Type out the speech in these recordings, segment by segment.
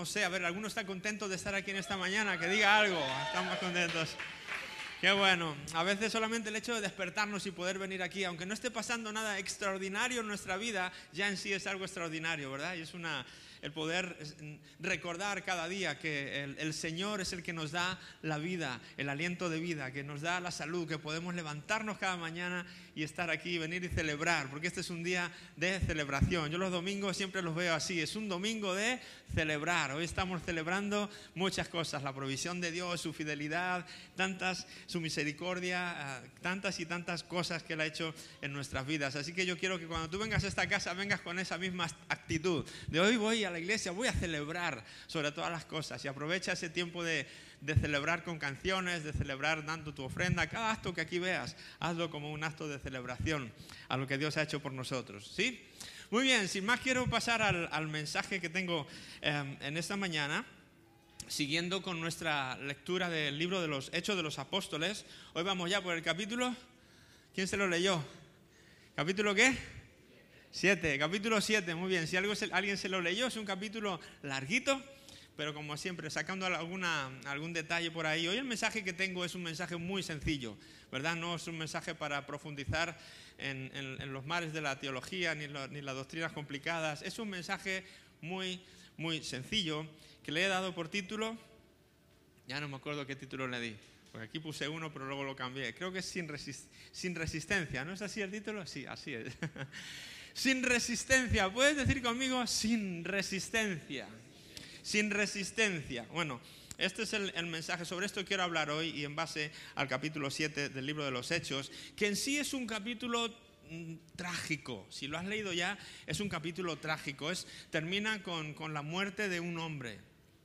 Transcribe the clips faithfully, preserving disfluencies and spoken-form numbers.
no sé, a ver, ¿alguno está contento de estar aquí en esta mañana? Que diga algo, estamos contentos. Qué bueno, a veces solamente el hecho de despertarnos y poder venir aquí, aunque no esté pasando nada extraordinario en nuestra vida, ya en sí es algo extraordinario, ¿verdad? Y es una... el poder recordar cada día que el, el Señor es el que nos da la vida, el aliento de vida, que nos da la salud, que podemos levantarnos cada mañana y estar aquí, venir y celebrar, porque este es un día de celebración. Yo los domingos siempre los veo así, es un domingo de celebrar. Hoy estamos celebrando muchas cosas, la provisión de Dios, su fidelidad, tantas, su misericordia, uh, tantas y tantas cosas que Él ha hecho en nuestras vidas. Así que yo quiero que cuando tú vengas a esta casa, vengas con esa misma actitud, de hoy voy a la iglesia, voy a celebrar sobre todas las cosas, y aprovecha ese tiempo de, de celebrar con canciones, de celebrar dando tu ofrenda. Cada acto que aquí veas, hazlo como un acto de celebración a lo que Dios ha hecho por nosotros, ¿sí? Muy bien, sin más quiero pasar al, al mensaje que tengo eh, en esta mañana, siguiendo con nuestra lectura del libro de los Hechos de los Apóstoles. Hoy vamos ya por el capítulo, ¿quién se lo leyó? ¿Capítulo qué? Siete, capítulo siete, muy bien. Si algo se, alguien se lo leyó, es un capítulo larguito, pero como siempre, sacando alguna, algún detalle por ahí. Hoy el mensaje que tengo es un mensaje muy sencillo, ¿verdad? No es un mensaje para profundizar en, en, en los mares de la teología ni, lo, ni las doctrinas complicadas. Es un mensaje muy, muy sencillo que le he dado por título, ya no me acuerdo qué título le di, porque aquí puse uno pero luego lo cambié. Creo que es sin, resist, sin resistencia, ¿no es así el título? Sí, así es. Sin resistencia, ¿puedes decir conmigo? Sin resistencia, sin resistencia. Bueno, este es el, el mensaje, sobre esto quiero hablar hoy y en base al capítulo siete del libro de los Hechos, que en sí es un capítulo mm, trágico. Si lo has leído ya, es un capítulo trágico. Es, termina con, con la muerte de un hombre,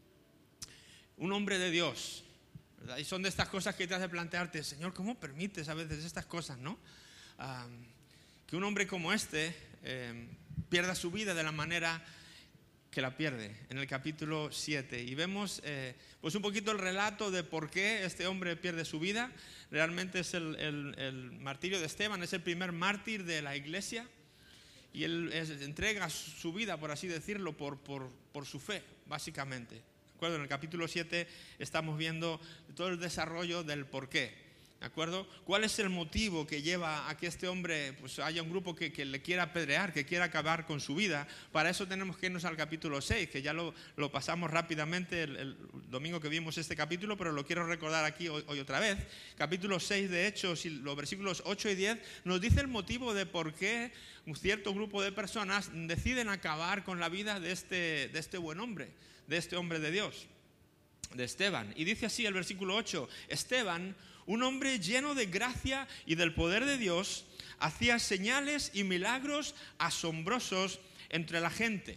un hombre de Dios, ¿verdad? Y son de estas cosas que te hace plantearte, Señor, ¿cómo permites a veces estas cosas, no? Um, que un hombre como este eh, pierda su vida de la manera que la pierde en el capítulo siete. Y vemos eh, pues un poquito el relato de por qué este hombre pierde su vida. Realmente es el, el, el martirio de Esteban, es el primer mártir de la iglesia. Y él es, entrega su vida, por así decirlo, por, por, por su fe, básicamente. ¿De acuerdo? En el capítulo siete estamos viendo todo el desarrollo del por qué. ¿De acuerdo? ¿Cuál es el motivo que lleva a que este hombre, pues haya un grupo que, que le quiera apedrear, que quiera acabar con su vida? Para eso tenemos que irnos al capítulo seis, que ya lo, lo pasamos rápidamente el, el domingo que vimos este capítulo, pero lo quiero recordar aquí hoy, hoy otra vez. Capítulo seis de Hechos, y los versículos ocho y diez, nos dice el motivo de por qué un cierto grupo de personas deciden acabar con la vida de este, de este buen hombre, de este hombre de Dios, de Esteban. Y dice así el versículo ocho, Esteban, un hombre lleno de gracia y del poder de Dios, hacía señales y milagros asombrosos entre la gente.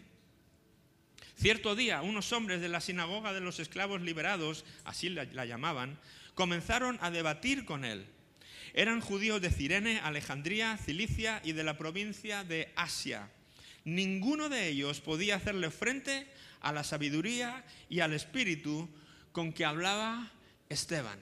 Cierto día, unos hombres de la sinagoga de los esclavos liberados, así la, la llamaban, comenzaron a debatir con él. Eran judíos de Cirene, Alejandría, Cilicia y de la provincia de Asia. Ninguno de ellos podía hacerle frente a la sabiduría y al espíritu con que hablaba Esteban.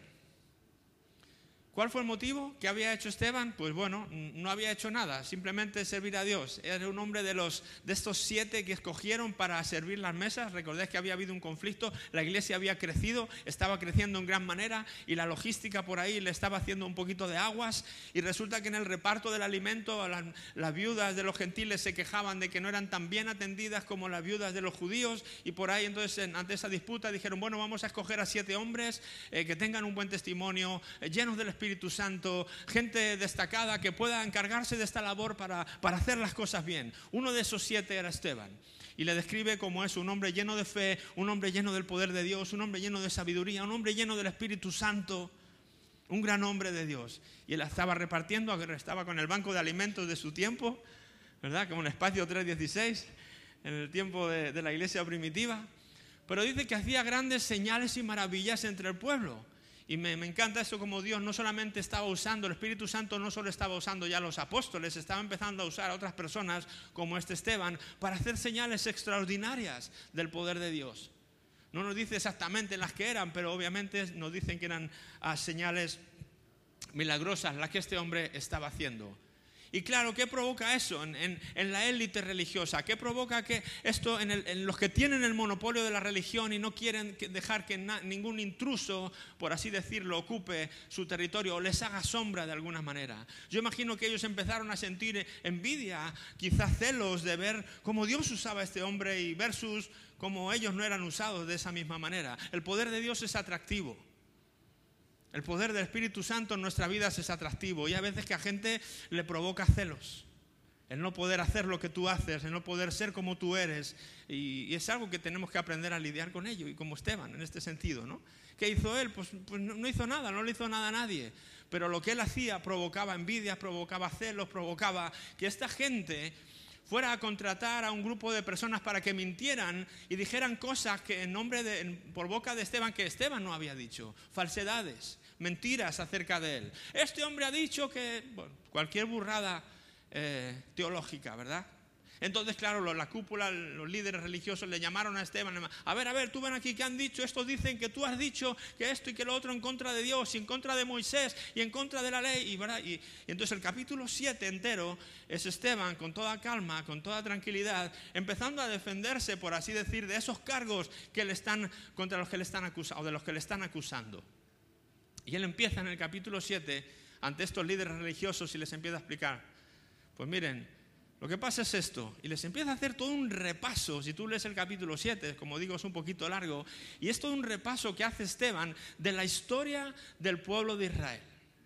¿Cuál fue el motivo? ¿Qué había hecho Esteban? Pues bueno, no había hecho nada, simplemente servir a Dios. Era un hombre de, los, de estos siete que escogieron para servir las mesas. Recordad que había habido un conflicto, la iglesia había crecido, estaba creciendo en gran manera y la logística por ahí le estaba haciendo un poquito de aguas, y resulta que en el reparto del alimento las, las viudas de los gentiles se quejaban de que no eran tan bien atendidas como las viudas de los judíos, y por ahí entonces ante esa disputa dijeron, bueno, vamos a escoger a siete hombres eh, que tengan un buen testimonio, eh, llenos del Espíritu Espíritu Santo, gente destacada que pueda encargarse de esta labor para, para hacer las cosas bien. Uno de esos siete era Esteban, y le describe como es un hombre lleno de fe, un hombre lleno del poder de Dios, un hombre lleno de sabiduría, un hombre lleno del Espíritu Santo, un gran hombre de Dios. Y él estaba repartiendo, estaba con el banco de alimentos de su tiempo, ¿verdad? Como en Espacio tres dieciséis, en el tiempo de, de la iglesia primitiva. Pero dice que hacía grandes señales y maravillas entre el pueblo. Y me, me encanta eso, como Dios no solamente estaba usando, el Espíritu Santo no solo estaba usando ya a los apóstoles, estaba empezando a usar a otras personas como este Esteban para hacer señales extraordinarias del poder de Dios. No nos dice exactamente las que eran, pero obviamente nos dicen que eran uh, señales milagrosas las que este hombre estaba haciendo. Y claro, ¿qué provoca eso en, en, en la élite religiosa? ¿Qué provoca que esto en, el, en los que tienen el monopolio de la religión y no quieren que dejar que na, ningún intruso, por así decirlo, ocupe su territorio o les haga sombra de alguna manera? Yo imagino que ellos empezaron a sentir envidia, quizás celos de ver cómo Dios usaba a este hombre y versus cómo ellos no eran usados de esa misma manera. El poder de Dios es atractivo. El poder del Espíritu Santo en nuestra vida es atractivo y a veces que a gente le provoca celos. El no poder hacer lo que tú haces, el no poder ser como tú eres. Y, y es algo que tenemos que aprender a lidiar con ello. Y como Esteban, en este sentido, ¿no? ¿Qué hizo él? Pues, pues no, no hizo nada, no le hizo nada a nadie. Pero lo que él hacía provocaba envidia, provocaba celos, provocaba que esta gente fuera a contratar a un grupo de personas para que mintieran y dijeran cosas que en nombre de, en, por boca de Esteban, que Esteban no había dicho. Falsedades, mentiras acerca de él. Este hombre ha dicho que, bueno, cualquier burrada eh, teológica, ¿verdad? Entonces, claro, la cúpula, los líderes religiosos le llamaron a Esteban. A ver, a ver, tú ven aquí, ¿qué han dicho? Estos dicen que tú has dicho que esto y que lo otro en contra de Dios y en contra de Moisés y en contra de la ley. Y, ¿verdad? y, y entonces el capítulo siete entero es Esteban con toda calma, con toda tranquilidad, empezando a defenderse, por así decir, de esos cargos que le están, contra los que le están acusando, o de los que le están acusando. Y él empieza en el capítulo siete ante estos líderes religiosos y les empieza a explicar. Pues miren, lo que pasa es esto, y les empieza a hacer todo un repaso. Si tú lees el capítulo siete, como digo, es un poquito largo, y es todo un repaso que hace Esteban de la historia del pueblo de Israel.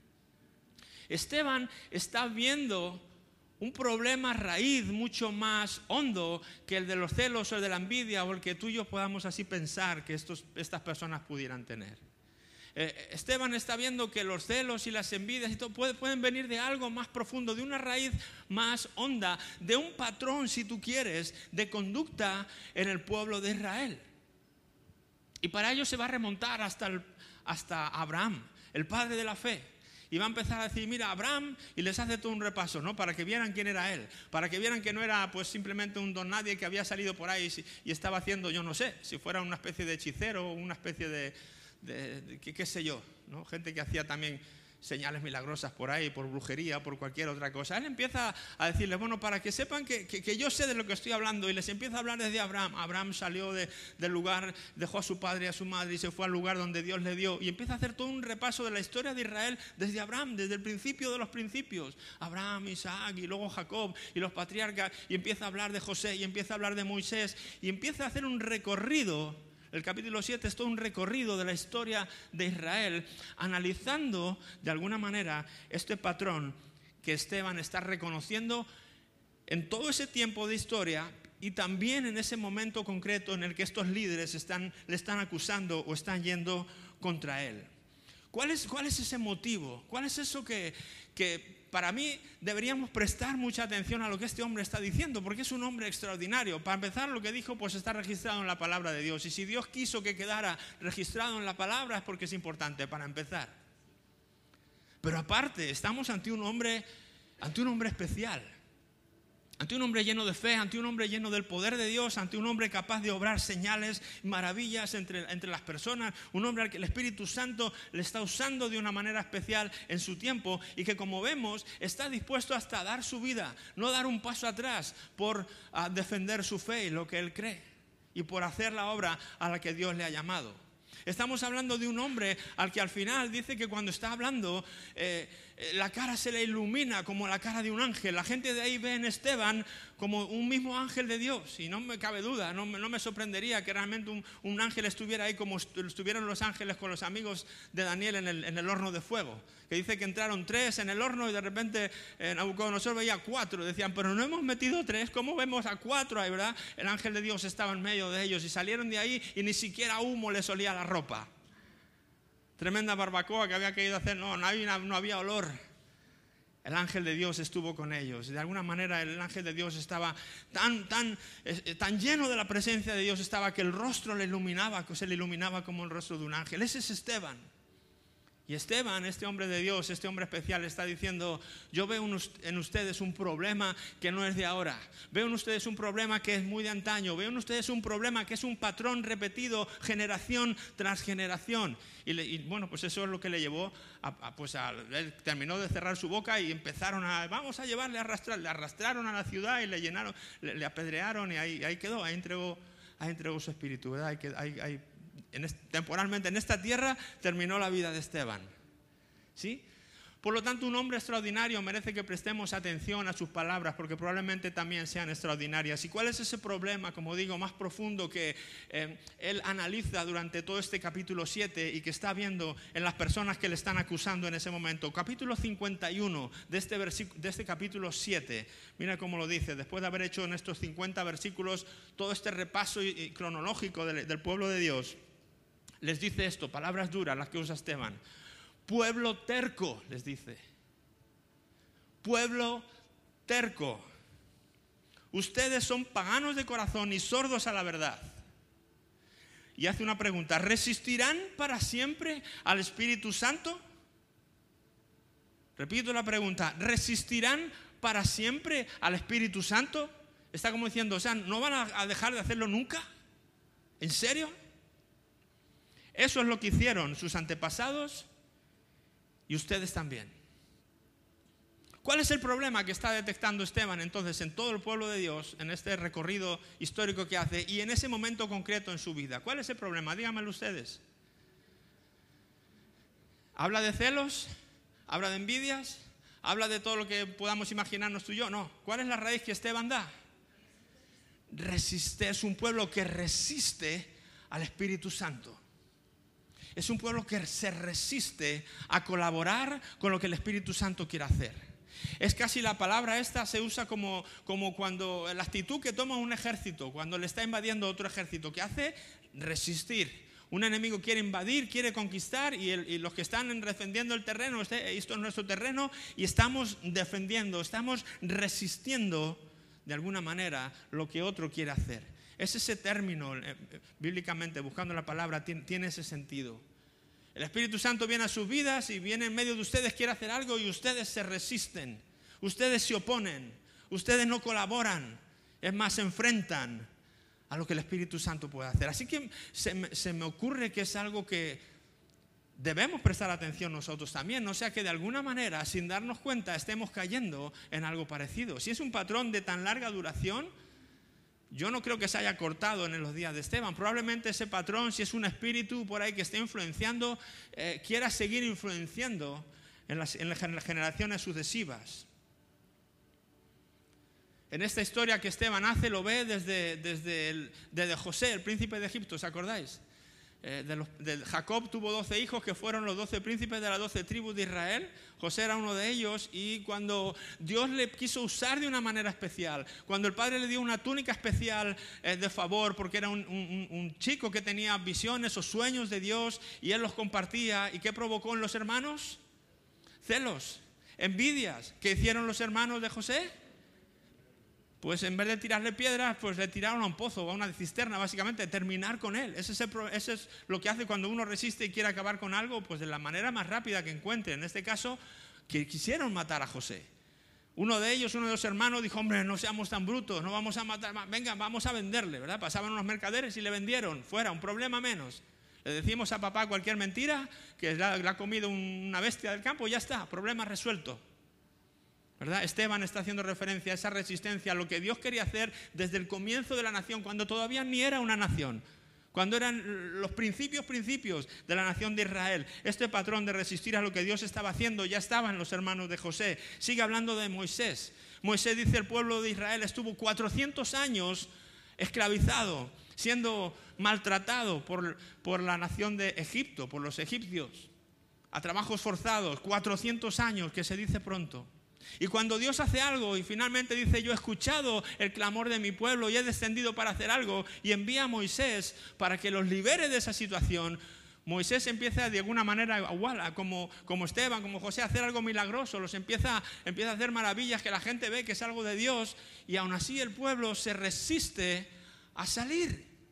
Esteban está viendo un problema raíz mucho más hondo que el de los celos o el de la envidia o el que tú y yo podamos así pensar que estos, estas personas pudieran tener. Eh, Esteban está viendo que los celos y las envidias y todo puede, pueden venir de algo más profundo, de una raíz más honda, de un patrón, si tú quieres, de conducta en el pueblo de Israel. Y para ello se va a remontar hasta, el, hasta Abraham, el padre de la fe. Y va a empezar a decir, mira, Abraham, y les hace todo un repaso, ¿no? Para que vieran quién era él, para que vieran que no era pues simplemente un don nadie que había salido por ahí y, y estaba haciendo, yo no sé, si fuera una especie de hechicero o una especie de... De, de, qué, qué sé yo, ¿no? Gente que hacía también señales milagrosas por ahí, por brujería, por cualquier otra cosa. Él empieza a decirles, bueno, para que sepan que, que, que yo sé de lo que estoy hablando, y les empieza a hablar desde Abraham. Abraham salió de, del lugar, dejó a su padre y a su madre y se fue al lugar donde Dios le dio, y empieza a hacer todo un repaso de la historia de Israel desde Abraham, desde el principio de los principios. Abraham, Isaac y luego Jacob y los patriarcas, y empieza a hablar de José y empieza a hablar de Moisés y empieza a hacer un recorrido. El capítulo siete es todo un recorrido de la historia de Israel, analizando de alguna manera este patrón que Esteban está reconociendo en todo ese tiempo de historia y también en ese momento concreto en el que estos líderes están, le están acusando o están yendo contra él. ¿Cuál es, cuál es ese motivo? ¿Cuál es eso que, que para mí deberíamos prestar mucha atención a lo que este hombre está diciendo? Porque es un hombre extraordinario. Para empezar, lo que dijo pues está registrado en la palabra de Dios. Y si Dios quiso que quedara registrado en la palabra es porque es importante, para empezar. Pero aparte, estamos ante un hombre, ante un hombre especial. Ante un hombre lleno de fe, ante un hombre lleno del poder de Dios, ante un hombre capaz de obrar señales, maravillas entre, entre las personas, un hombre al que el Espíritu Santo le está usando de una manera especial en su tiempo y que, como vemos, está dispuesto hasta a dar su vida, no dar un paso atrás por uh, defender su fe y lo que él cree y por hacer la obra a la que Dios le ha llamado. Estamos hablando de un hombre al que al final dice que cuando está hablando eh, la cara se le ilumina como la cara de un ángel. La gente de ahí ve en Esteban como un mismo ángel de Dios y no me cabe duda, no me, no me sorprendería que realmente un, un ángel estuviera ahí como estuvieron los ángeles con los amigos de Daniel en el, en el horno de fuego. Que dice que entraron tres en el horno y de repente eh, Nabucodonosor veía cuatro. Decían, pero no hemos metido tres, ¿cómo vemos a cuatro ahí, verdad? El ángel de Dios estaba en medio de ellos y salieron de ahí y ni siquiera humo les olía la ropa. Tremenda barbacoa que había querido hacer, no, no había, no había olor. El ángel de Dios estuvo con ellos. De alguna manera el ángel de Dios estaba tan, tan, eh, tan lleno de la presencia de Dios, estaba que el rostro le iluminaba, que se le iluminaba como el rostro de un ángel. Ese es Esteban. Y Esteban, este hombre de Dios, este hombre especial, está diciendo, yo veo en ustedes un problema que no es de ahora. Veo en ustedes un problema que es muy de antaño. Veo en ustedes un problema que es un patrón repetido generación tras generación. Y, le, y bueno, pues eso es lo que le llevó a, a pues a, él terminó de cerrar su boca y empezaron a, vamos a llevarle a arrastrar. Le arrastraron a la ciudad y le llenaron, le, le apedrearon y ahí, ahí quedó, ahí entregó, ahí entregó su espíritu, ¿verdad? Ahí, ahí, ahí, En este, temporalmente en esta tierra terminó la vida de Esteban, ¿sí? Por lo tanto, un hombre extraordinario merece que prestemos atención a sus palabras, porque probablemente también sean extraordinarias. ¿Y cuál es ese problema, como digo, más profundo que eh, él analiza durante todo este capítulo siete y que está viendo en las personas que le están acusando en ese momento? Capítulo cincuenta y uno de este, de este capítulo siete, mira cómo lo dice, después de haber hecho en estos cincuenta versículos todo este repaso y, y cronológico del, del pueblo de Dios. Les dice esto, palabras duras las que usa Esteban. Pueblo terco, les dice. Pueblo terco. Ustedes son paganos de corazón y sordos a la verdad. Y hace una pregunta, ¿resistirán para siempre al Espíritu Santo? Repito la pregunta, ¿resistirán para siempre al Espíritu Santo? Está como diciendo, o sea, ¿no van a dejar de hacerlo nunca? ¿En serio? Eso es lo que hicieron sus antepasados y ustedes también. ¿Cuál es el problema que está detectando Esteban entonces en todo el pueblo de Dios, en este recorrido histórico que hace y en ese momento concreto en su vida? ¿Cuál es el problema? Díganmelo ustedes. ¿Habla de celos? ¿Habla de envidias? ¿Habla de todo lo que podamos imaginarnos tú y yo? No. ¿Cuál es la raíz que Esteban da? Resiste, es un pueblo que resiste al Espíritu Santo. Es un pueblo que se resiste a colaborar con lo que el Espíritu Santo quiere hacer. Es casi la palabra esta se usa como, como cuando la actitud que toma un ejército, cuando le está invadiendo otro ejército, que hace resistir. Un enemigo quiere invadir, quiere conquistar y, el, y los que están defendiendo el terreno, este, esto es nuestro terreno y estamos defendiendo, estamos resistiendo de alguna manera lo que otro quiere hacer. Es ese término, eh, bíblicamente, buscando la palabra, tiene, tiene ese sentido. El Espíritu Santo viene a sus vidas y viene en medio de ustedes, quiere hacer algo y ustedes se resisten. Ustedes se oponen, ustedes no colaboran, es más, se enfrentan a lo que el Espíritu Santo puede hacer. Así que se me, se me ocurre que es algo que debemos prestar atención nosotros también, no sea que de alguna manera, sin darnos cuenta, estemos cayendo en algo parecido. Si es un patrón de tan larga duración, yo no creo que se haya cortado en los días de Esteban. Probablemente ese patrón, si es un espíritu por ahí que esté influenciando, eh, quiera seguir influenciando en las, en las generaciones sucesivas. En esta historia que Esteban hace, lo ve desde, desde, el, desde José, el príncipe de Egipto, ¿os acordáis? Eh, de los, de Jacob tuvo doce hijos que fueron los doce príncipes de las doce tribus de Israel. José era uno de ellos y cuando Dios le quiso usar de una manera especial, cuando el padre le dio una túnica especial eh, de favor porque era un, un, un chico que tenía visiones o sueños de Dios y él los compartía, ¿y qué provocó en los hermanos? Celos, envidias. ¿Qué hicieron los hermanos de José? Pues en vez de tirarle piedras, pues le tiraron a un pozo, a una cisterna, básicamente, terminar con él. Ese es, el, ese es lo que hace cuando uno resiste y quiere acabar con algo, pues de la manera más rápida que encuentre. En este caso, que quisieron matar a José. Uno de ellos, uno de los hermanos, dijo, hombre, no seamos tan brutos, no vamos a matar, venga, vamos a venderle, ¿verdad? Pasaban unos mercaderes y le vendieron, fuera, un problema menos. Le decimos a papá cualquier mentira, que le ha comido una bestia del campo, ya está, problema resuelto. ¿Verdad? Esteban está haciendo referencia a esa resistencia, a lo que Dios quería hacer desde el comienzo de la nación, cuando todavía ni era una nación, cuando eran los principios, principios de la nación de Israel. Este patrón de resistir a lo que Dios estaba haciendo ya estaba en los hermanos de José. Sigue hablando de Moisés. Moisés dice, el pueblo de Israel estuvo cuatrocientos años esclavizado, siendo maltratado por, por la nación de Egipto, por los egipcios, a trabajos forzados, cuatrocientos años, que se dice pronto. Y cuando Dios hace algo y finalmente dice, yo he escuchado el clamor de mi pueblo y he descendido para hacer algo, y envía a Moisés para que los libere de esa situación, Moisés empieza de alguna manera igual, como, como Esteban, como José, a hacer algo milagroso, los empieza, empieza a hacer maravillas que la gente ve que es algo de Dios, y aún así el pueblo se resiste a salir.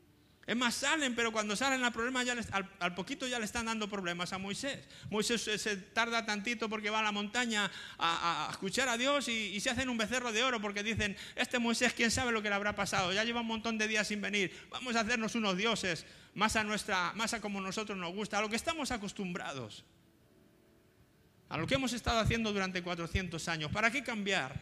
Es más, salen, pero cuando salen los problemas, ya les, al, al poquito ya le están dando problemas a Moisés. Moisés se, se tarda tantito porque va a la montaña a, a, a escuchar a Dios y, y se hacen un becerro de oro porque dicen, este Moisés, quién sabe lo que le habrá pasado, ya lleva un montón de días sin venir, vamos a hacernos unos dioses, más a, nuestra, más a como nosotros nos gusta, a lo que estamos acostumbrados, a lo que hemos estado haciendo durante cuatrocientos años. ¿Para qué cambiar?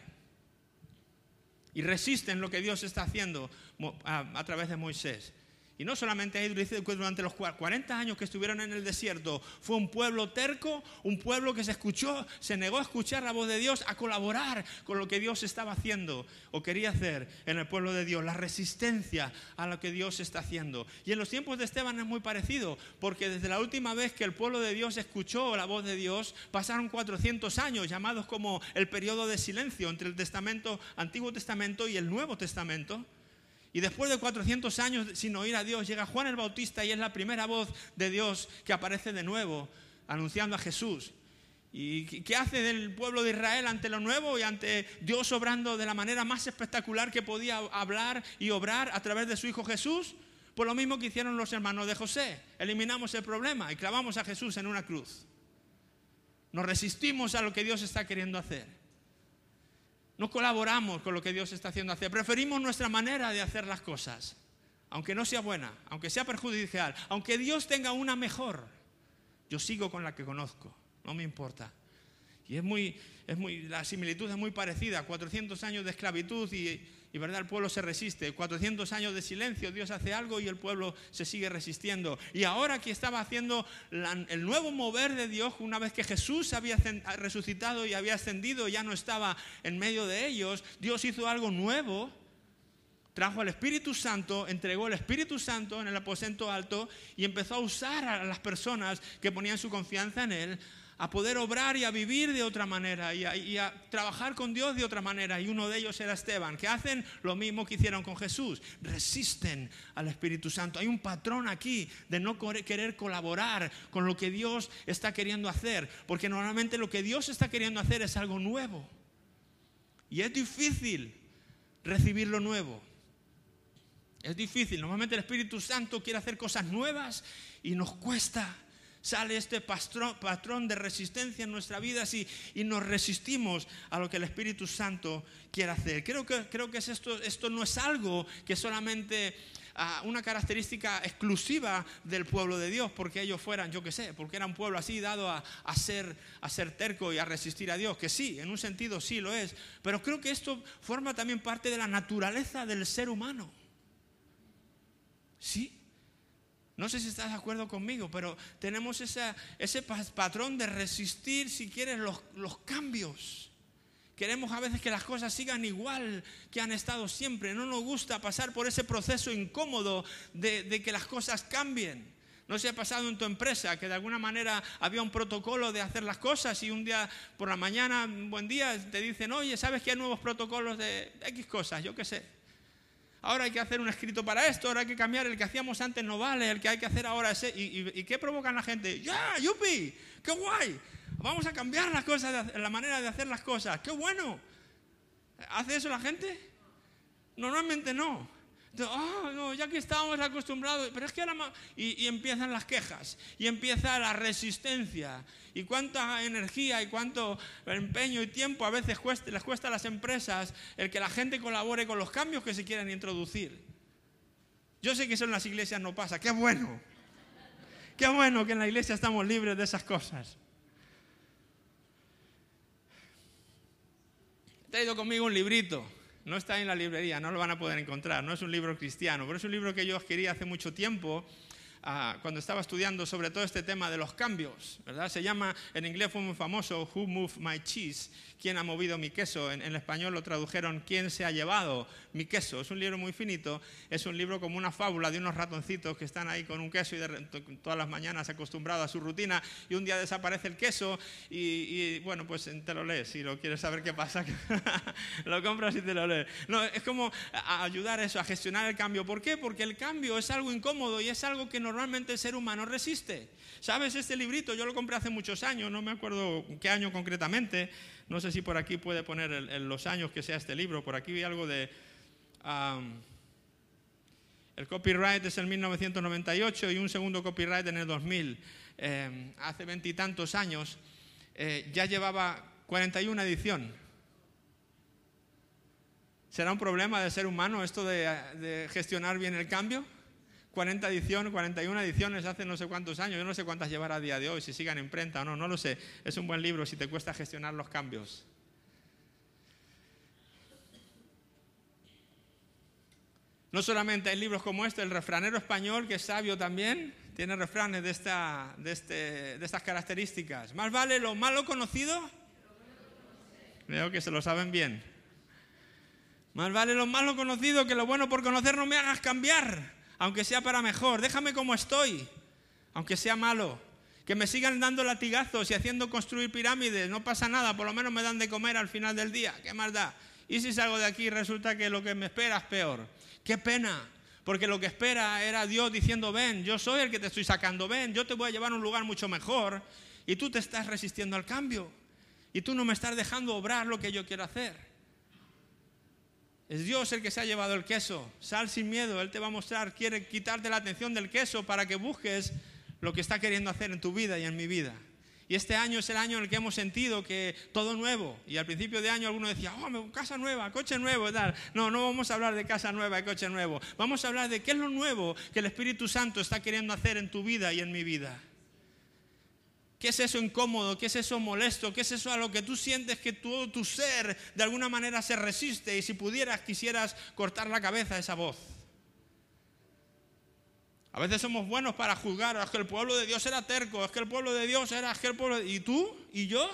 Y resisten lo que Dios está haciendo a, a través de Moisés. Y no solamente ahí, durante los cuarenta años que estuvieron en el desierto, fue un pueblo terco, un pueblo que se escuchó, se negó a escuchar la voz de Dios, a colaborar con lo que Dios estaba haciendo o quería hacer en el pueblo de Dios, la resistencia a lo que Dios está haciendo. Y en los tiempos de Esteban es muy parecido, porque desde la última vez que el pueblo de Dios escuchó la voz de Dios, pasaron cuatrocientos años, llamados como el periodo de silencio entre el Testamento, Antiguo Testamento y el Nuevo Testamento. Y después de cuatrocientos años sin oír a Dios, llega Juan el Bautista y es la primera voz de Dios que aparece de nuevo, anunciando a Jesús. ¿Y qué hace del pueblo de Israel ante lo nuevo y ante Dios obrando de la manera más espectacular que podía hablar y obrar a través de su Hijo Jesús? Pues lo mismo que hicieron los hermanos de José. Eliminamos el problema y clavamos a Jesús en una cruz. Nos resistimos a lo que Dios está queriendo hacer. No colaboramos con lo que Dios está haciendo hacer. Preferimos nuestra manera de hacer las cosas, aunque no sea buena, aunque sea perjudicial, aunque Dios tenga una mejor. Yo sigo con la que conozco, no me importa. Y es muy, es muy, la similitud es muy parecida. cuatrocientos años de esclavitud y, y verdad, el pueblo se resiste. cuatrocientos años de silencio, Dios hace algo y el pueblo se sigue resistiendo. Y ahora que estaba haciendo la, el nuevo mover de Dios, una vez que Jesús había resucitado y había ascendido, ya no estaba en medio de ellos, Dios hizo algo nuevo. Trajo al Espíritu Santo, entregó el Espíritu Santo en el aposento alto y empezó a usar a las personas que ponían su confianza en Él, a poder obrar y a vivir de otra manera y a, y a trabajar con Dios de otra manera. Y uno de ellos era Esteban, que hacen lo mismo que hicieron con Jesús, resisten al Espíritu Santo. Hay un patrón aquí de no querer colaborar con lo que Dios está queriendo hacer, porque normalmente lo que Dios está queriendo hacer es algo nuevo y es difícil recibir lo nuevo. Es difícil, normalmente el Espíritu Santo quiere hacer cosas nuevas y nos cuesta. Sale este patrón, patrón de resistencia en nuestra vida y, y nos resistimos a lo que el Espíritu Santo quiere hacer. Creo que, creo que es esto, esto no es algo que solamente uh, una característica exclusiva del pueblo de Dios, porque ellos fueran, yo qué sé, porque era un pueblo así dado a, a, ser, a ser terco y a resistir a Dios, que sí, en un sentido sí lo es, pero creo que esto forma también parte de la naturaleza del ser humano. Sí. No sé si estás de acuerdo conmigo, pero tenemos esa, ese patrón de resistir, si quieres, los, los cambios. Queremos a veces que las cosas sigan igual que han estado siempre. No nos gusta pasar por ese proceso incómodo de, de que las cosas cambien. No sé si ha pasado en tu empresa que de alguna manera había un protocolo de hacer las cosas y un día por la mañana, un buen día, te dicen, oye, ¿sabes que hay nuevos protocolos de X cosas? Yo qué sé. Ahora hay que hacer un escrito para esto, ahora hay que cambiar, el que hacíamos antes no vale, el que hay que hacer ahora es... ¿Y, y, y qué provocan la gente? ¡Ya, yupi! ¡Qué guay! Vamos a cambiar las cosas, la manera de hacer las cosas. ¡Qué bueno! ¿Hace eso la gente? Normalmente no. Entonces, oh, no, ya que estábamos acostumbrados, pero es que ahora... Y, y empiezan las quejas, y empieza la resistencia, y cuánta energía y cuánto empeño y tiempo a veces cuesta, les cuesta a las empresas el que la gente colabore con los cambios que se quieren introducir. Yo sé que eso en las iglesias no pasa, ¡qué bueno! ¡Qué bueno que en la iglesia estamos libres de esas cosas! He traído conmigo un librito. No está en la librería, no lo van a poder encontrar, no es un libro cristiano, pero es un libro que yo adquirí hace mucho tiempo, uh, cuando estaba estudiando sobre todo este tema de los cambios, ¿verdad? Se llama, en inglés fue muy famoso, Who Moved My Cheese? ¿Quién ha movido mi queso? En, en español lo tradujeron, ¿quién se ha llevado mi queso? Es un libro muy finito, es un libro como una fábula de unos ratoncitos que están ahí con un queso y de, todas las mañanas acostumbrados a su rutina y un día desaparece el queso y, y bueno, pues te lo lees si lo quieres saber qué pasa, lo compras y te lo lees. No, es como a ayudar a eso, a gestionar el cambio. ¿Por qué? Porque el cambio es algo incómodo y es algo que normalmente el ser humano resiste. ¿Sabes? Este librito yo lo compré hace muchos años, no me acuerdo qué año concretamente. No sé si por aquí puede poner el, el, los años que sea este libro. Por aquí vi algo de... Um, El copyright es en mil novecientos noventa y ocho y un segundo copyright en el dos mil. Eh, hace veintitantos años eh, ya llevaba cuarenta y una edición. ¿Será un problema del ser humano esto de, de gestionar bien el cambio? cuarenta ediciones, cuarenta y una ediciones hace no sé cuántos años. Yo no sé cuántas llevará a día de hoy, si sigan en imprenta o no, no lo sé. Es un buen libro si te cuesta gestionar los cambios. No solamente hay libros como este, el refranero español, que es sabio también, tiene refranes de, esta, de, este, de estas características. Más vale lo malo conocido. Veo que se lo saben bien. Más vale lo malo conocido que lo bueno por conocer. No me hagas cambiar, aunque sea para mejor. Déjame como estoy, aunque sea malo. Que me sigan dando latigazos y haciendo construir pirámides. No pasa nada, por lo menos me dan de comer al final del día. ¿Qué más da? Y si salgo de aquí y resulta que lo que me espera es peor. ¡Qué pena! Porque lo que espera era Dios diciendo, ven, yo soy el que te estoy sacando, ven, yo te voy a llevar a un lugar mucho mejor. Y tú te estás resistiendo al cambio. Y tú no me estás dejando obrar lo que yo quiero hacer. Es Dios el que se ha llevado el queso. Sal sin miedo, Él te va a mostrar, quiere quitarte la atención del queso para que busques lo que está queriendo hacer en tu vida y en mi vida. Y este año es el año en el que hemos sentido que todo nuevo. Y al principio de año alguno decía, oh, casa nueva, coche nuevo y tal. No, no vamos a hablar de casa nueva y coche nuevo. Vamos a hablar de qué es lo nuevo que el Espíritu Santo está queriendo hacer en tu vida y en mi vida. ¿Qué es eso incómodo? ¿Qué es eso molesto? ¿Qué es eso a lo que tú sientes que todo tu ser de alguna manera se resiste? Y si pudieras, quisieras cortar la cabeza a esa voz. A veces somos buenos para juzgar, es que el pueblo de Dios era terco, es que el pueblo de Dios era, es que el pueblo... ¿Y tú? ¿Y yo?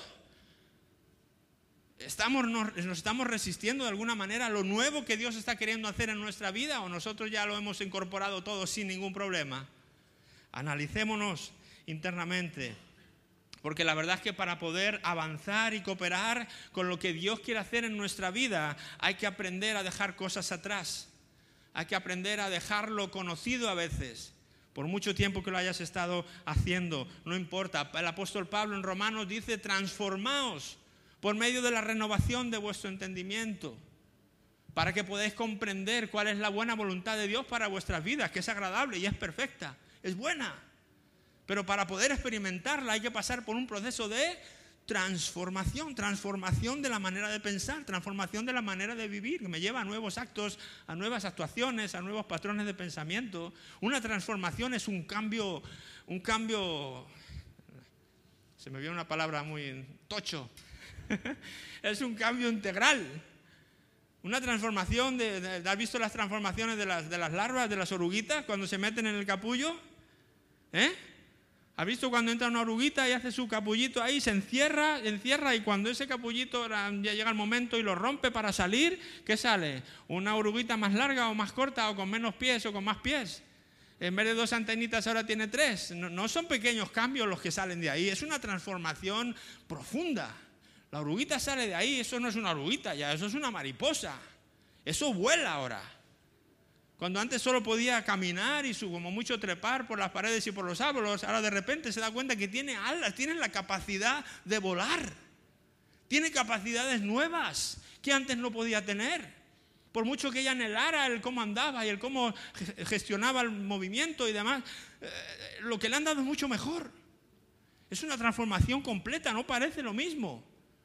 ¿Estamos, nos, ¿Nos estamos resistiendo de alguna manera a lo nuevo que Dios está queriendo hacer en nuestra vida? ¿O nosotros ya lo hemos incorporado todo sin ningún problema? Analicémonos internamente. Porque la verdad es que para poder avanzar y cooperar con lo que Dios quiere hacer en nuestra vida, hay que aprender a dejar cosas atrás. Hay que aprender a dejarlo conocido a veces, por mucho tiempo que lo hayas estado haciendo, no importa. El apóstol Pablo en Romanos dice, transformaos por medio de la renovación de vuestro entendimiento, para que podáis comprender cuál es la buena voluntad de Dios para vuestras vidas, que es agradable y es perfecta, es buena. Pero para poder experimentarla hay que pasar por un proceso de transformación, transformación de la manera de pensar, transformación de la manera de vivir, que me lleva a nuevos actos, a nuevas actuaciones, a nuevos patrones de pensamiento. Una transformación es un cambio, un cambio, se me viene una palabra muy tocho, es un cambio integral. Una transformación, de, de, ¿has visto las transformaciones de las, de las larvas, de las oruguitas, cuando se meten en el capullo? ¿Eh? ¿Has visto cuando entra una oruguita y hace su capullito ahí, se encierra, encierra y cuando ese capullito ya llega el momento y lo rompe para salir, ¿qué sale? ¿Una oruguita más larga o más corta o con menos pies o con más pies? En vez de dos antenitas ahora tiene tres. No, no son pequeños cambios los que salen de ahí, es una transformación profunda. La oruguita sale de ahí, eso no es una oruguita ya, eso es una mariposa. Eso vuela ahora. Cuando antes solo podía caminar y su, como mucho trepar por las paredes y por los árboles, ahora de repente se da cuenta que tiene alas, tiene la capacidad de volar. Tiene capacidades nuevas que antes no podía tener. Por mucho que ella anhelara el cómo andaba y el cómo gestionaba el movimiento y demás, eh, lo que le han dado es mucho mejor. Es una transformación completa, no parece lo mismo.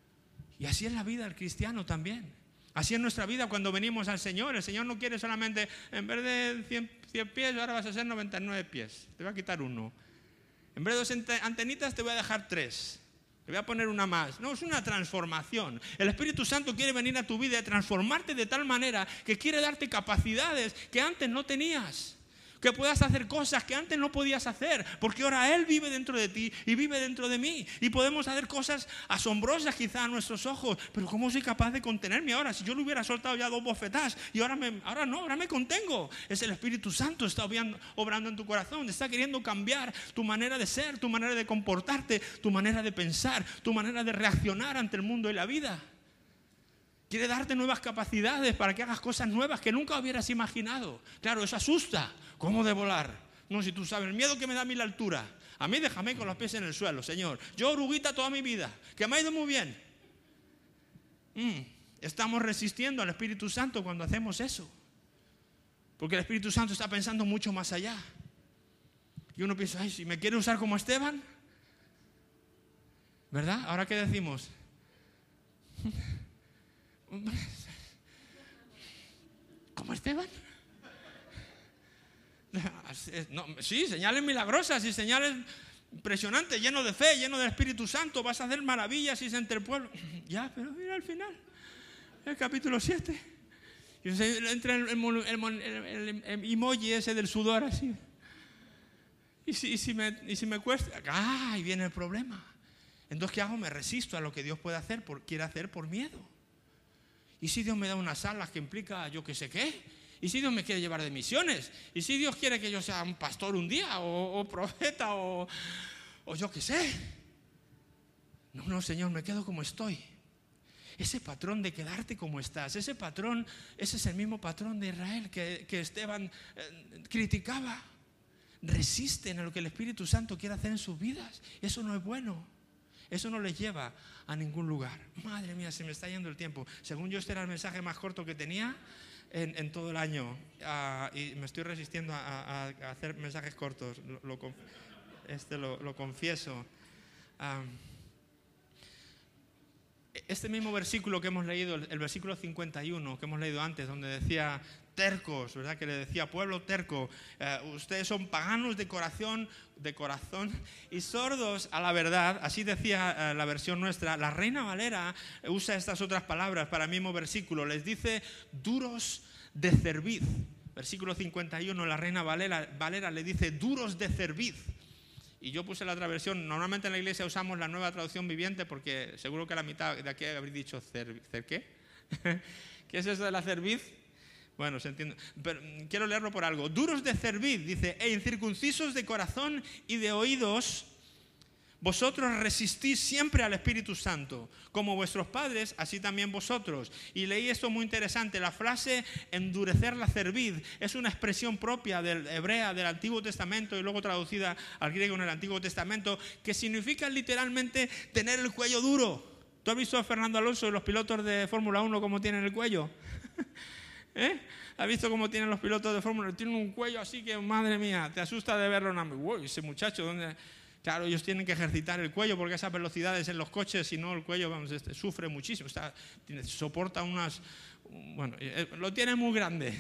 Y así es la vida del cristiano también. Así es nuestra vida cuando venimos al Señor. El Señor no quiere solamente, en vez de cien, cien pies, ahora vas a hacer noventa y nueve pies. Te voy a quitar uno. En vez de dos antenitas, te voy a dejar tres. Te voy a poner una más. No, es una transformación. El Espíritu Santo quiere venir a tu vida y transformarte de tal manera que quiere darte capacidades que antes no tenías. Que puedas hacer cosas que antes no podías hacer, porque ahora Él vive dentro de ti y vive dentro de mí. Y podemos hacer cosas asombrosas quizás a nuestros ojos, pero ¿cómo soy capaz de contenerme ahora? Si yo le hubiera soltado ya dos bofetadas y ahora, me, ahora no, ahora me contengo. Es el Espíritu Santo está obrando, obrando en tu corazón, está queriendo cambiar tu manera de ser, tu manera de comportarte, tu manera de pensar, tu manera de reaccionar ante el mundo y la vida. Quiere darte nuevas capacidades para que hagas cosas nuevas que nunca hubieras imaginado. Claro, eso asusta. ¿Cómo de volar? No, si tú sabes, el miedo que me da a mí la altura. A mí déjame con los pies en el suelo, Señor. Yo oruguita toda mi vida, que me ha ido muy bien. Mm, estamos resistiendo al Espíritu Santo cuando hacemos eso. Porque el Espíritu Santo está pensando mucho más allá. Y uno piensa, ay, si me quiere usar como Esteban, ¿verdad? Ahora, ¿qué decimos? ¿Como Esteban? No, sí, señales milagrosas y señales impresionantes, lleno de fe, lleno del Espíritu Santo. Vas a hacer maravillas y entre el pueblo. Ya, pero mira al final, el capítulo siete. Y entra el, el, el, el, el emoji ese del sudor así. ¿Y si, y si, me, y si me cuesta? ¡Ah! Ahí viene el problema. Entonces, ¿qué hago? Me resisto a lo que Dios puede hacer, por, quiere hacer por miedo. ¿Y si Dios me da unas alas que implica yo qué sé qué? ¿Y si Dios me quiere llevar de misiones? ¿Y si Dios quiere que yo sea un pastor un día? ¿O, o profeta? O, o yo qué sé? No, no, Señor, me quedo como estoy. Ese patrón de quedarte como estás, ese patrón, ese es el mismo patrón de Israel que, que Esteban eh, criticaba. Resisten a lo que el Espíritu Santo quiere hacer en sus vidas. Eso no es bueno. Eso no les lleva a ningún lugar. Madre mía, se me está yendo el tiempo. Según yo, este era el mensaje más corto que tenía en, en todo el año. Uh, y me estoy resistiendo a, a, a hacer mensajes cortos. Lo, lo, este lo, lo confieso. Um, este mismo versículo que hemos leído, el, el versículo cincuenta y uno que hemos leído antes, donde decía tercos, ¿verdad? Que le decía, pueblo terco, eh, ustedes son paganos de corazón, de corazón y sordos a la verdad. Así decía eh, la versión nuestra. La Reina Valera usa estas otras palabras para el mismo versículo. Les dice duros de cerviz. Versículo cincuenta y uno, la Reina Valera, Valera le dice duros de cerviz. Y yo puse la otra versión. Normalmente en la iglesia usamos la Nueva Traducción Viviente porque seguro que la mitad de aquí habréis dicho cer, ¿cer qué? ¿Qué es eso de la cerviz? Bueno, se entiende. Pero quiero leerlo por algo. Duros de cerviz, dice, e incircuncisos de corazón y de oídos, vosotros resistís siempre al Espíritu Santo, como vuestros padres, así también vosotros. Y leí esto muy interesante. La frase endurecer la cerviz es una expresión propia del hebrea del Antiguo Testamento y luego traducida al griego en el Antiguo Testamento, que significa literalmente tener el cuello duro. ¿Tú has visto a Fernando Alonso y los pilotos de Fórmula uno cómo tienen el cuello? ¿Eh? ¿Has visto cómo tienen los pilotos de Fórmula uno? Tienen un cuello así que, madre mía, te asusta de verlo. Uy, ese muchacho, ¿dónde? Claro, ellos tienen que ejercitar el cuello porque esas velocidades en los coches, si no el cuello vamos, este, sufre muchísimo. Está, tiene, soporta unas... Bueno, eh, lo tienen muy grande.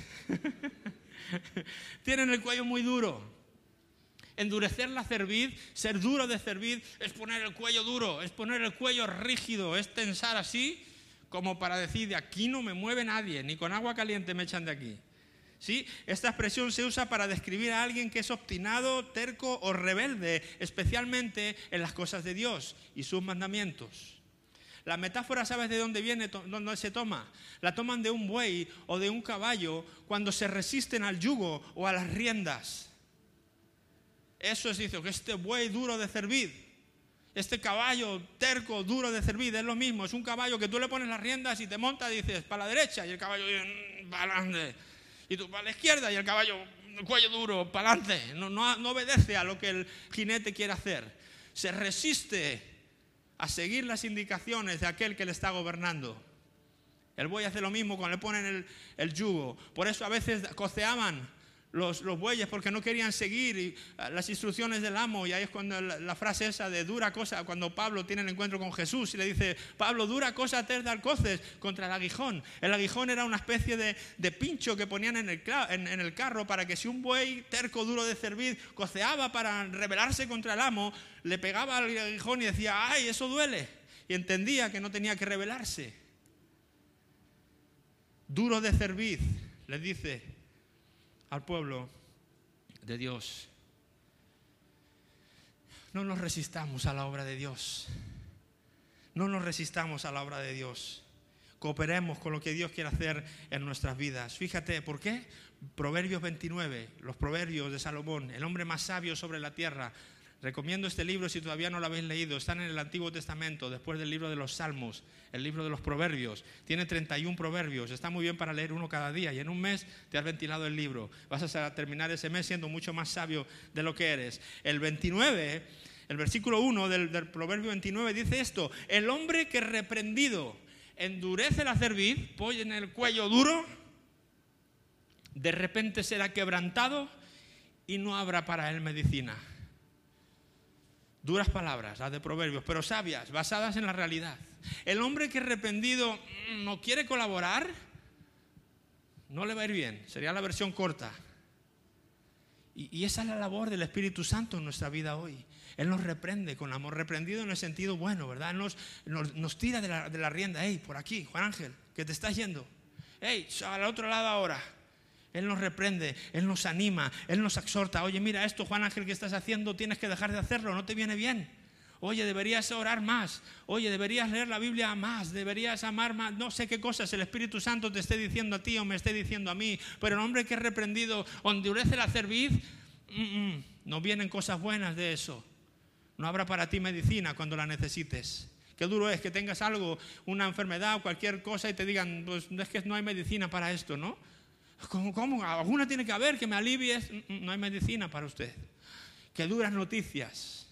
Tienen el cuello muy duro. Endurecer la cerviz, ser duro de cerviz, es poner el cuello duro, es poner el cuello rígido, es tensar así, como para decir, de aquí no me mueve nadie, ni con agua caliente me echan de aquí. ¿Sí? Esta expresión se usa para describir a alguien que es obstinado, terco o rebelde, especialmente en las cosas de Dios y sus mandamientos. La metáfora, ¿sabes de dónde viene, dónde se toma? La toman de un buey o de un caballo cuando se resisten al yugo o a las riendas. Eso es, dice, que este buey duro de cerviz, este caballo terco, duro de cerviz, es lo mismo. Es un caballo que tú le pones las riendas y te montas y dices, para la derecha, y el caballo dice, para adelante. Y tú, para la izquierda, y el caballo, cuello duro, para adelante. No, no, no obedece a lo que el jinete quiere hacer. Se resiste a seguir las indicaciones de aquel que le está gobernando. El buey hace lo mismo cuando le ponen el, el yugo. Por eso a veces coceaban Los, los bueyes porque no querían seguir y, uh, las instrucciones del amo. Y ahí es cuando la, la frase esa de dura cosa, cuando Pablo tiene el encuentro con Jesús y le dice, Pablo, dura cosa te es dar coces contra el aguijón. El aguijón era una especie de, de pincho que ponían en el, en, en el carro para que si un buey terco, duro de cerviz, coceaba para rebelarse contra el amo, le pegaba al aguijón y decía, ay, eso duele. Y entendía que no tenía que rebelarse. Duro de cerviz, les dice al pueblo de Dios. No nos resistamos a la obra de Dios. No nos resistamos a la obra de Dios. Cooperemos con lo que Dios quiere hacer en nuestras vidas. Fíjate, ¿por qué? Proverbios veintinueve, los proverbios de Salomón, el hombre más sabio sobre la tierra. Recomiendo este libro si todavía no lo habéis leído. Están en el Antiguo Testamento, después del libro de los Salmos, el libro de los Proverbios. Tiene treinta y uno proverbios. Está muy bien para leer uno cada día. Y en un mes te has ventilado el libro. Vas a terminar ese mes siendo mucho más sabio de lo que eres. El veintinueve, el versículo uno del, del Proverbio veintinueve dice esto. El hombre que reprendido endurece la cerviz, pone el cuello duro, De repente será quebrantado y no habrá para él medicina. Duras palabras, las de Proverbios, pero sabias, basadas en la realidad. El hombre que arrepentido no quiere colaborar, no le va a ir bien. Sería la versión corta. Y, y esa es la labor del Espíritu Santo en nuestra vida hoy. Él nos reprende con amor, reprendido en el sentido bueno, ¿verdad? Él nos, nos, nos tira de la, de la rienda. Hey, por aquí, Juan Ángel, que te estás yendo. Hey, al otro lado ahora. Él nos reprende, Él nos anima, Él nos exhorta. Oye, mira esto, Juan Ángel, que estás haciendo, tienes que dejar de hacerlo, no te viene bien. Oye, deberías orar más. Oye, deberías leer la Biblia más, deberías amar más. No sé qué cosas el Espíritu Santo te esté diciendo a ti o me esté diciendo a mí. Pero el hombre que es reprendido, endurece la cerviz, mm, mm, no vienen cosas buenas de eso. No habrá para ti medicina cuando la necesites. Qué duro es que tengas algo, una enfermedad o cualquier cosa y te digan, pues es que no hay medicina para esto, ¿no? ¿Cómo, cómo? Alguna tiene que haber que me alivies. No hay medicina para usted. Qué duras noticias.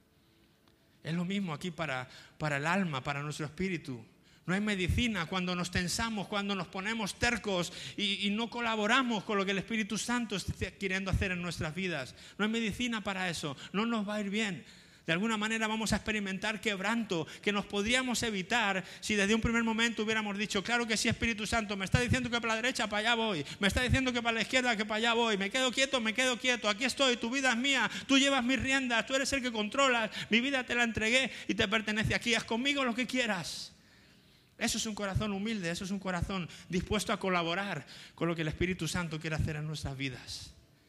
Es lo mismo aquí para, para el alma, para nuestro espíritu. No hay medicina cuando nos tensamos, cuando nos ponemos tercos y, y no colaboramos con lo que el Espíritu Santo está queriendo hacer en nuestras vidas. No hay medicina para eso. No nos va a ir bien. De alguna manera vamos a experimentar quebranto que nos podríamos evitar si desde un primer momento hubiéramos dicho, claro que sí, Espíritu Santo, me está diciendo que para la derecha, para allá voy. Me está diciendo que para la izquierda, que para allá voy. Me quedo quieto, me quedo quieto. Aquí estoy, tu vida es mía. Tú llevas mis riendas, tú eres el que controlas. Mi vida te la entregué y te pertenece aquí. Haz conmigo lo que quieras. Eso es un corazón humilde, eso es un corazón dispuesto a colaborar con lo que el Espíritu Santo quiere hacer en nuestras vidas.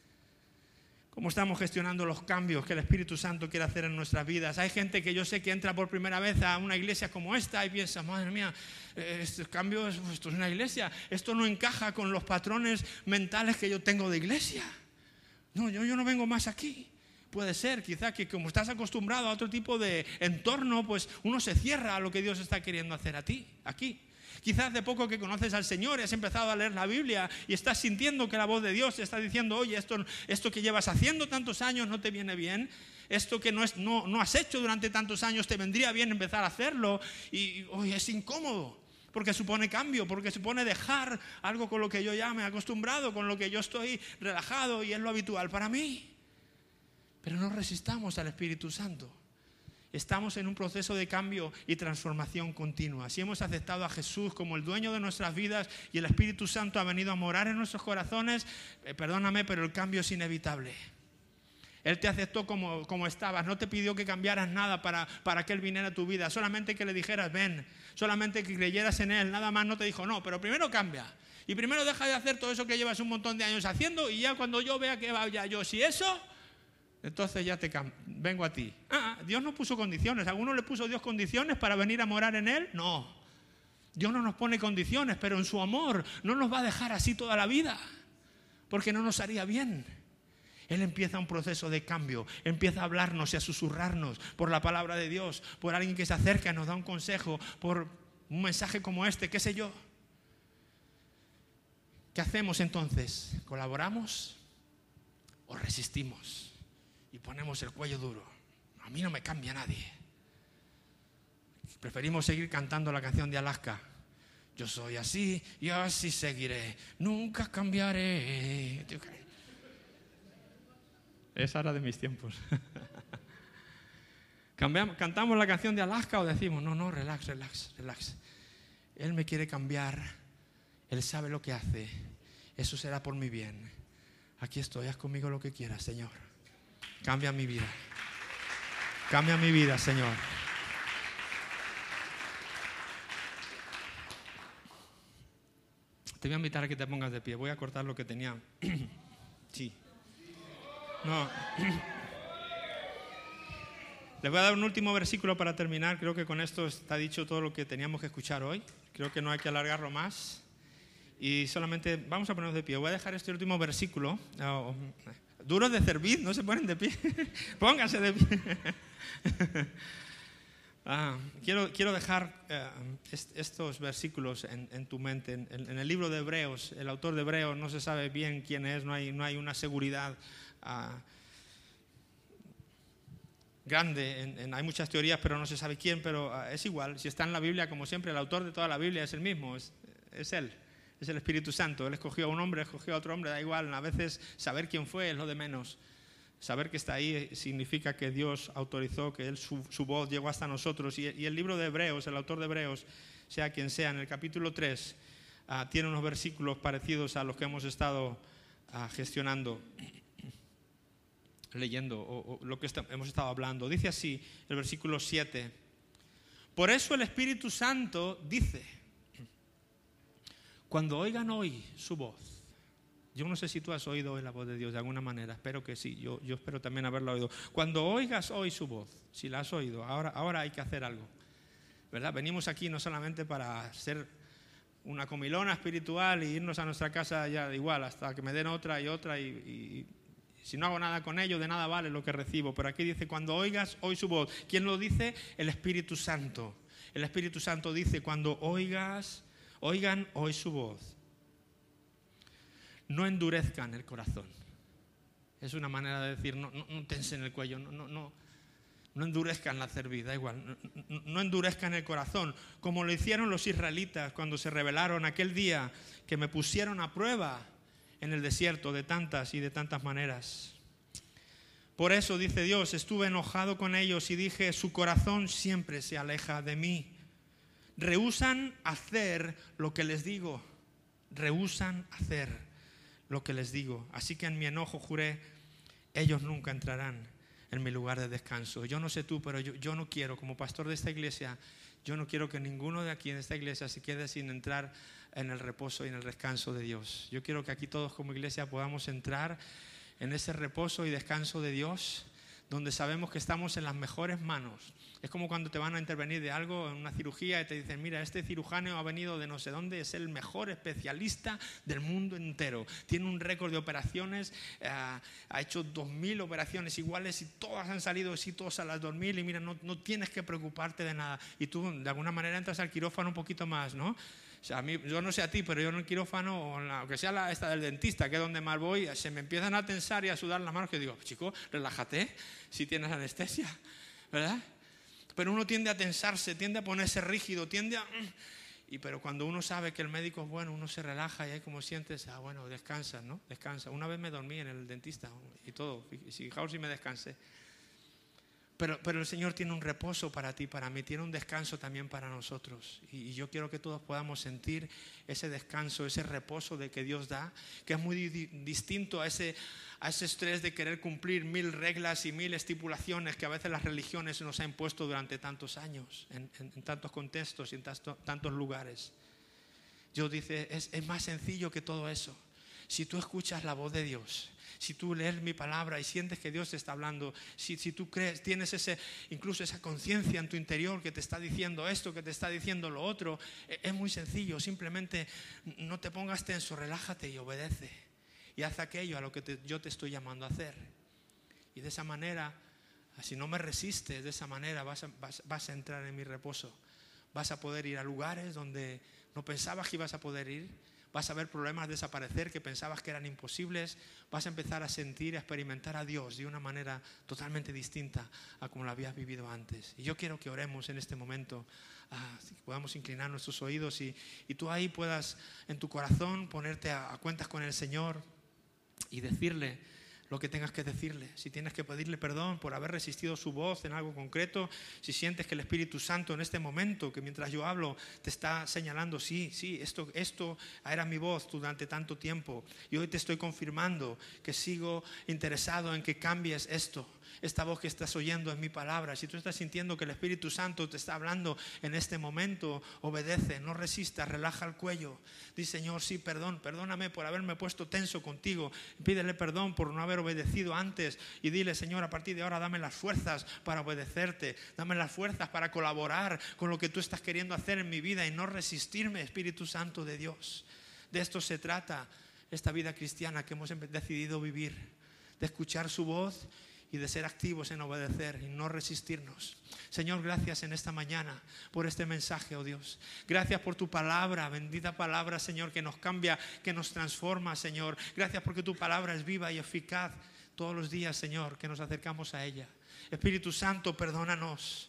¿Cómo estamos gestionando los cambios que el Espíritu Santo quiere hacer en nuestras vidas? Hay gente que yo sé que entra por primera vez a una iglesia como esta y piensa, madre mía, este cambio, esto es una iglesia, esto no encaja con los patrones mentales que yo tengo de iglesia. No, yo, yo no vengo más aquí. Puede ser, quizá que como estás acostumbrado a otro tipo de entorno, pues uno se cierra a lo que Dios está queriendo hacer a ti, aquí. Quizás de poco que conoces al Señor y has empezado a leer la Biblia y estás sintiendo que la voz de Dios te está diciendo, oye, esto, esto que llevas haciendo tantos años no te viene bien, esto que no, es, no, no has hecho durante tantos años te vendría bien empezar a hacerlo y oye, es incómodo porque supone cambio, porque supone dejar algo con lo que yo ya me he acostumbrado, con lo que yo estoy relajado y es lo habitual para mí. Pero no resistamos al Espíritu Santo. Estamos en un proceso de cambio y transformación continua. Si hemos aceptado a Jesús como el dueño de nuestras vidas y el Espíritu Santo ha venido a morar en nuestros corazones, eh, perdóname, pero el cambio es inevitable. Él te aceptó como, como estabas, no te pidió que cambiaras nada para, para que Él viniera a tu vida, solamente que le dijeras ven, solamente que creyeras en Él, nada más. No te dijo no, pero primero cambia. Y primero deja de hacer todo eso que llevas un montón de años haciendo y ya cuando yo vea que vaya yo, si eso... entonces ya te cam- vengo a ti. Ah, Dios no puso condiciones. ¿A alguno le puso Dios condiciones para venir a morar en Él? No. Dios no nos pone condiciones, pero en su amor no nos va a dejar así toda la vida, porque no nos haría bien. Él empieza un proceso de cambio, empieza a hablarnos y a susurrarnos por la palabra de Dios, por alguien que se acerca y nos da un consejo, por un mensaje como este, qué sé yo. ¿Qué hacemos entonces? ¿Colaboramos o resistimos? Y ponemos el cuello duro. A mí no me cambia nadie. Preferimos seguir cantando la canción de Alaska. Yo soy así y así seguiré. Nunca cambiaré. Esa era de mis tiempos. Cambiamos, ¿Cantamos la canción de Alaska o decimos, no, no, relax, relax, relax? Él me quiere cambiar. Él sabe lo que hace. Eso será por mi bien. Aquí estoy, haz conmigo lo que quieras, Señor. Cambia mi vida. Cambia mi vida, Señor. Te voy a invitar a que te pongas de pie. Voy a cortar lo que tenía. Sí. No. Les voy a dar un último versículo para terminar. Creo que con esto está dicho todo lo que teníamos que escuchar hoy. Creo que no hay que alargarlo más. Y solamente vamos a ponernos de pie. Voy a dejar este último versículo. Oh, duros de cerviz, no se ponen de pie. Pónganse de pie. ah, quiero, quiero dejar uh, est- estos versículos en, en tu mente. En, en el libro de Hebreos, el autor de Hebreos no se sabe bien quién es, no hay, no hay una seguridad uh, grande. En, en, hay muchas teorías, pero no se sabe quién, pero uh, es igual. Si está en la Biblia, como siempre, el autor de toda la Biblia es el mismo, es, es él. Es el Espíritu Santo. Él escogió a un hombre, escogió a otro hombre, da igual. A veces saber quién fue es lo de menos. Saber que está ahí significa que Dios autorizó, que él, su, su voz llegó hasta nosotros. Y, y el libro de Hebreos, el autor de Hebreos, sea quien sea, en el capítulo tres, uh, tiene unos versículos parecidos a los que hemos estado uh, gestionando, leyendo, o, o lo que está, hemos estado hablando. Dice así el versículo siete. Por eso el Espíritu Santo dice, cuando oigan hoy su voz. Yo no sé si tú has oído hoy la voz de Dios de alguna manera, espero que sí, yo, yo espero también haberla oído. Cuando oigas hoy su voz, si la has oído, ahora, ahora hay que hacer algo, ¿verdad? Venimos aquí no solamente para hacer una comilona espiritual e irnos a nuestra casa ya igual, hasta que me den otra y otra y, y si no hago nada con ello, de nada vale lo que recibo. Pero aquí dice, cuando oigas hoy su voz. ¿Quién lo dice? El Espíritu Santo. El Espíritu Santo dice, cuando oigas, oigan hoy su voz. No endurezcan el corazón. Es una manera de decir, no, no, no tensen el cuello, no, no, no, no endurezcan la cerviz, da igual, no, no, no endurezcan el corazón, como lo hicieron los israelitas cuando se rebelaron aquel día que me pusieron a prueba en el desierto de tantas y de tantas maneras. Por eso, dice Dios, estuve enojado con ellos y dije, su corazón siempre se aleja de mí. Rehúsan hacer lo que les digo, rehúsan hacer lo que les digo. Así que en mi enojo juré, ellos nunca entrarán en mi lugar de descanso. Yo no sé tú, pero yo, yo no quiero, como pastor de esta iglesia, yo no quiero que ninguno de aquí en esta iglesia se quede sin entrar en el reposo y en el descanso de Dios. Yo quiero que aquí todos como iglesia podamos entrar en ese reposo y descanso de Dios, donde sabemos que estamos en las mejores manos. Es como cuando te van a intervenir de algo en una cirugía y te dicen, mira, este cirujano ha venido de no sé dónde, es el mejor especialista del mundo entero. Tiene un récord de operaciones, eh, ha hecho dos mil operaciones iguales y todas han salido exitosas a las dos mil y mira, no, no tienes que preocuparte de nada. Y tú de alguna manera entras al quirófano un poquito más, ¿no? O sea, a mí, yo no sé a ti, pero yo en el quirófano, o en la, aunque sea la, esta del dentista, que es donde más voy, se me empiezan a tensar y a sudar las manos, que digo, chico, relájate, si tienes anestesia, ¿verdad? Pero uno tiende a tensarse, tiende a ponerse rígido, tiende a... Y pero cuando uno sabe que el médico es bueno, uno se relaja y ahí como sientes, ah, bueno, descansa, ¿no? Descansa. Una vez me dormí en el dentista y todo, fijaos si me descansé. Pero, pero el Señor tiene un reposo para ti, para mí, tiene un descanso también para nosotros. Y, y yo quiero que todos podamos sentir ese descanso, ese reposo de que Dios da, que es muy di- distinto a ese, a ese estrés de querer cumplir mil reglas y mil estipulaciones que a veces las religiones nos han impuesto durante tantos años, en, en, en tantos contextos y en tanto, tantos lugares. Dios dice, es, es más sencillo que todo eso. Si tú escuchas la voz de Dios, si tú lees mi palabra y sientes que Dios te está hablando, si, si tú crees, tienes ese, incluso esa conciencia en tu interior que te está diciendo esto, que te está diciendo lo otro, es muy sencillo. Simplemente no te pongas tenso, relájate y obedece. Y haz aquello a lo que te, yo te estoy llamando a hacer. Y de esa manera, si no me resistes, de esa manera vas a, vas, vas a entrar en mi reposo. Vas a poder ir a lugares donde no pensabas que ibas a poder ir. Vas a ver problemas desaparecer que pensabas que eran imposibles. Vas a empezar a sentir, a experimentar a Dios de una manera totalmente distinta a como lo habías vivido antes. Y yo quiero que oremos en este momento, ah, que podamos inclinar nuestros oídos y, y tú ahí puedas en tu corazón ponerte a, a cuentas con el Señor y decirle lo que tengas que decirle. Si tienes que pedirle perdón por haber resistido su voz en algo concreto, si sientes que el Espíritu Santo en este momento, que mientras yo hablo te está señalando, sí, sí, esto, esto era mi voz durante tanto tiempo y hoy te estoy confirmando que sigo interesado en que cambies esto. Esta voz que estás oyendo es mi palabra. Si tú estás sintiendo que el Espíritu Santo te está hablando en este momento, obedece, no resistas, relaja el cuello. Di, Señor, sí, perdón, perdóname por haberme puesto tenso contigo. Pídele perdón por no haber obedecido antes y dile, Señor, a partir de ahora dame las fuerzas para obedecerte. Dame las fuerzas para colaborar con lo que tú estás queriendo hacer en mi vida y no resistirme, Espíritu Santo de Dios. De esto se trata esta vida cristiana que hemos decidido vivir, de escuchar su voz y de ser activos en obedecer y no resistirnos. Señor, gracias en esta mañana por este mensaje, oh Dios. Gracias por tu palabra, bendita palabra, Señor, que nos cambia, que nos transforma, Señor. Gracias porque tu palabra es viva y eficaz todos los días, Señor, que nos acercamos a ella. Espíritu Santo, perdónanos.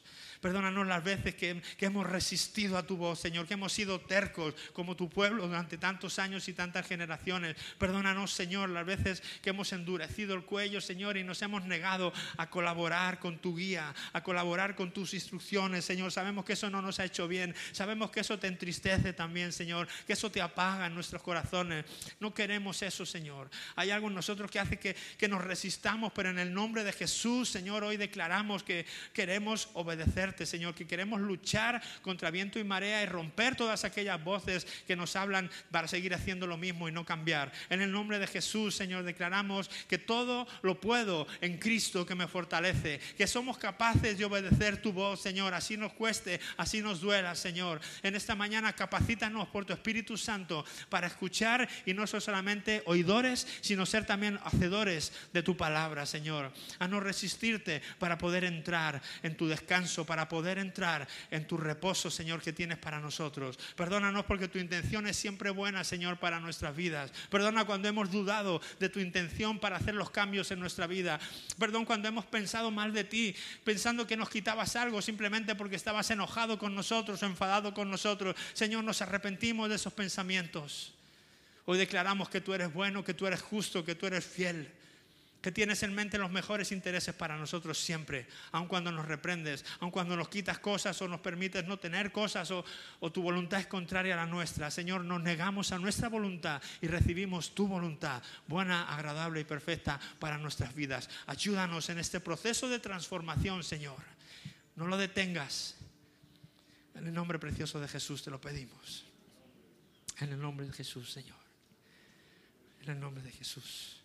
Perdónanos las veces que, que hemos resistido a tu voz, Señor, que hemos sido tercos como tu pueblo durante tantos años y tantas generaciones. Perdónanos, Señor, las veces que hemos endurecido el cuello, Señor, y nos hemos negado a colaborar con tu guía, a colaborar con tus instrucciones, Señor. Sabemos que eso no nos ha hecho bien, sabemos que eso te entristece también, Señor, que eso te apaga en nuestros corazones. No queremos eso, Señor. Hay algo en nosotros que hace que, que nos resistamos, pero en el nombre de Jesús, Señor, hoy declaramos que queremos obedecerte, Señor, que queremos luchar contra viento y marea y romper todas aquellas voces que nos hablan para seguir haciendo lo mismo y no cambiar. En el nombre de Jesús, Señor, declaramos que todo lo puedo en Cristo que me fortalece, que somos capaces de obedecer tu voz, Señor, así nos cueste, así nos duela, Señor. En esta mañana capacítanos por tu Espíritu Santo para escuchar y no solamente oidores, sino ser también hacedores de tu palabra, Señor. A no resistirte para poder entrar en tu descanso, para poder entrar en tu reposo, Señor, que tienes para nosotros. Perdónanos porque tu intención es siempre buena, Señor, para nuestras vidas. Perdona cuando hemos dudado de tu intención para hacer los cambios en nuestra vida. Perdón cuando hemos pensado mal de ti, pensando que nos quitabas algo simplemente porque estabas enojado con nosotros o enfadado con nosotros. Señor, nos arrepentimos de esos pensamientos. Hoy declaramos que tú eres bueno, que tú eres justo, que tú eres fiel, que tienes en mente los mejores intereses para nosotros siempre, aun cuando nos reprendes, aun cuando nos quitas cosas o nos permites no tener cosas o, o tu voluntad es contraria a la nuestra. Señor, nos negamos a nuestra voluntad y recibimos tu voluntad, buena, agradable y perfecta para nuestras vidas. Ayúdanos en este proceso de transformación, Señor. No lo detengas. En el nombre precioso de Jesús te lo pedimos. En el nombre de Jesús, Señor. En el nombre de Jesús.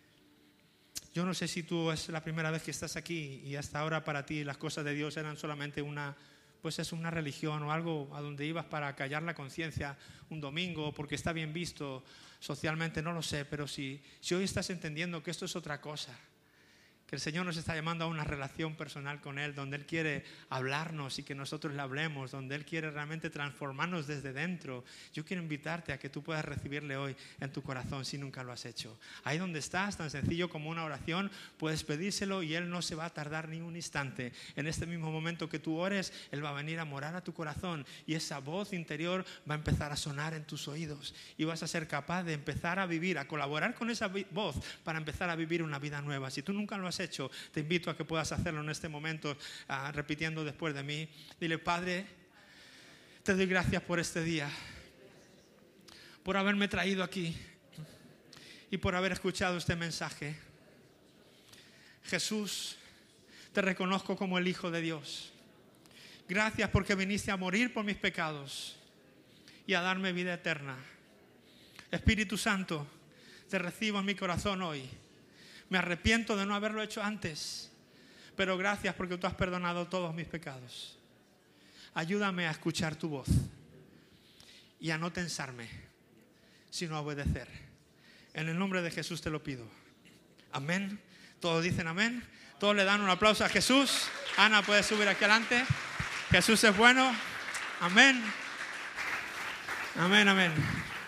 Yo no sé si tú es la primera vez que estás aquí y hasta ahora para ti las cosas de Dios eran solamente una, pues es una religión o algo a donde ibas para callar la conciencia un domingo porque está bien visto socialmente, no lo sé, pero si, si hoy estás entendiendo que esto es otra cosa, que el Señor nos está llamando a una relación personal con Él, donde Él quiere hablarnos y que nosotros le hablemos, donde Él quiere realmente transformarnos desde dentro. Yo quiero invitarte a que tú puedas recibirle hoy en tu corazón si nunca lo has hecho. Ahí donde estás, tan sencillo como una oración, puedes pedírselo y Él no se va a tardar ni un instante. En este mismo momento que tú ores, Él va a venir a morar a tu corazón y esa voz interior va a empezar a sonar en tus oídos y vas a ser capaz de empezar a vivir, a colaborar con esa voz para empezar a vivir una vida nueva. Si tú nunca lo has hecho, te invito a que puedas hacerlo en este momento, uh, repitiendo después de mí. Dile: Padre, te doy gracias por este día, por haberme traído aquí y por haber escuchado este mensaje. Jesús, te reconozco como el Hijo de Dios. Gracias porque viniste a morir por mis pecados y a darme vida eterna. Espíritu Santo, te recibo en mi corazón hoy. Me arrepiento de no haberlo hecho antes, pero gracias porque tú has perdonado todos mis pecados. Ayúdame a escuchar tu voz y a no tensarme, sino a obedecer. En el nombre de Jesús te lo pido. Amén. Todos dicen amén. Todos le dan un aplauso a Jesús. Ana, puedes subir aquí adelante. Jesús es bueno. Amén. Amén, amén.